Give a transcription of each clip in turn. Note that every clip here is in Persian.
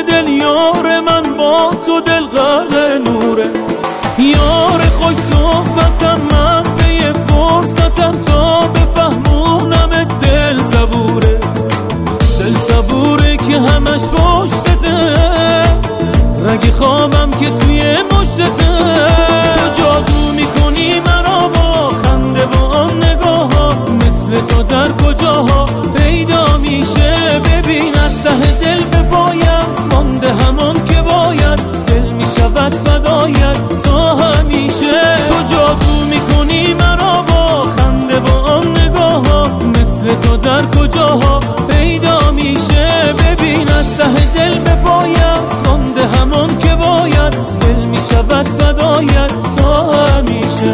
دل یار من با تو دل غرق نوره. یار خوش صحبتم من به یه فرصتم تا بفهمونم دل صبوره. دل صبوره که همش پشتته، رگ خوابم که توی مشتته. تو جادو میکنی مرا با خنده و آن نگاه ها، مثل تو در کجاها پیدا میشه. ببین از ته دل به پایت مانده همان که باید، دل میشود فدایت تا همیشه. تو جادو میکنی مرا با خنده و آن نگاه ها، مثل تو در کجاها پیدا میشه. ببین از ته دل به پایت مانده همان که باید، دل میشود فدایت تا همیشه.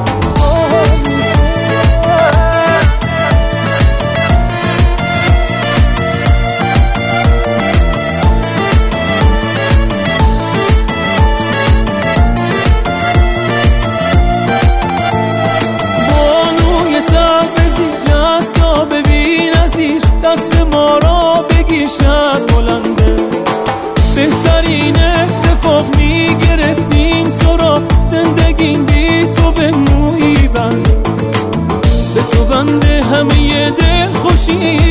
دست ما را بگیر شد بلنده، بهترین اتفاق میگرفتیم سراغ. زندگیم بی تو به مویی بنده، به تو بنده همه دل خوشی